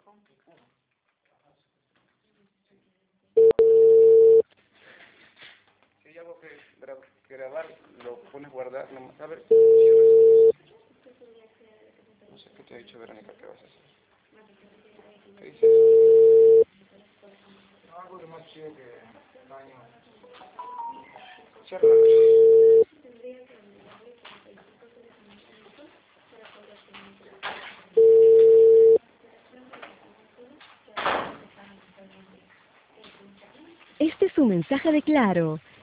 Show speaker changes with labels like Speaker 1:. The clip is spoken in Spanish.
Speaker 1: Si hay algo que grabar, lo pones guardar. No, a ver, no sé qué te ha dicho Verónica, ¿qué vas a hacer? ¿Qué dices?
Speaker 2: No, algo que más chido que baño.
Speaker 1: Cierra.
Speaker 3: Este es un mensaje de Claro.